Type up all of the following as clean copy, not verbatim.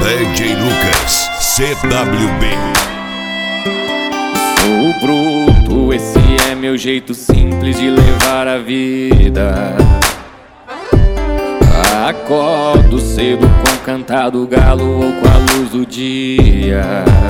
DJ Lucas, CWB. Sou bruto, esse é meu jeito simples de levar a vida. Acordo cedo com o cantar do galo ou com a luz do dia.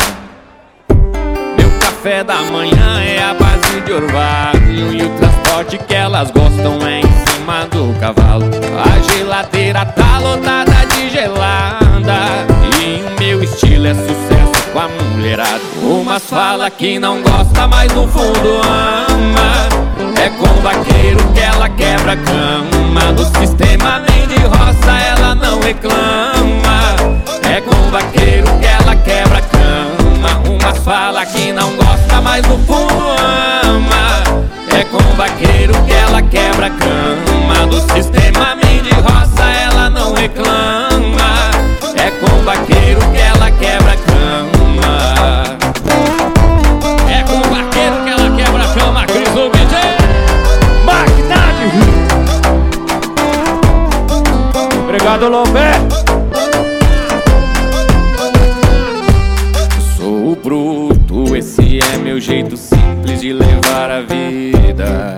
Meu café da manhã é a base de orvalho, e o transporte que elas gostam é em cima do cavalo. A geladeira tá lotada de gelada, e o meu estilo é sucesso com a mulherada. Umas fala que não gosta, mas no fundo ama. É com o vaqueiro que ela quebra a cama. Do sistema nem de roça ela não reclama. É com o vaqueiro que ela quebra a cama. Umas fala que não gosta, mas no fundo ama. É com o vaqueiro que ela quebra a cama. Do sistema nem de roça ela não reclama. É com o vaqueiro que ela quebra a cama. É com o vaqueiro que ela quebra a cama, Cris DJ Magnade. Obrigado, Lomé. Sou bruto, esse é meu jeito simples de levar a vida.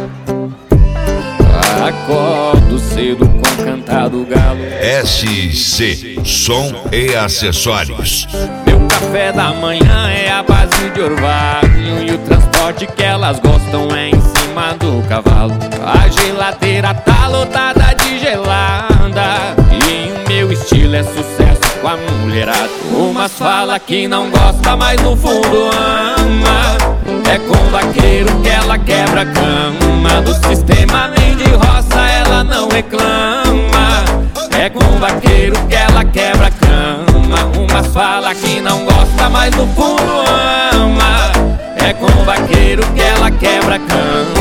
Acordo cedo com o cantar do galo. SC, som e acessórios. Meu café da manhã é a base de orvalho, e o transporte que elas gostam é em cima do cavalo. A geladeira tá lotada de gelada, e o meu estilo é sucesso com a mulherada. Umas fala que não gosta, mas no fundo ama. É com o vaqueiro que ela quebra a cama. Do sistema nem de roça ela não reclama. É com o vaqueiro que ela quebra a cama. Umas fala que não gosta, mas no fundo ama. É com o vaqueiro que ela quebra a cama.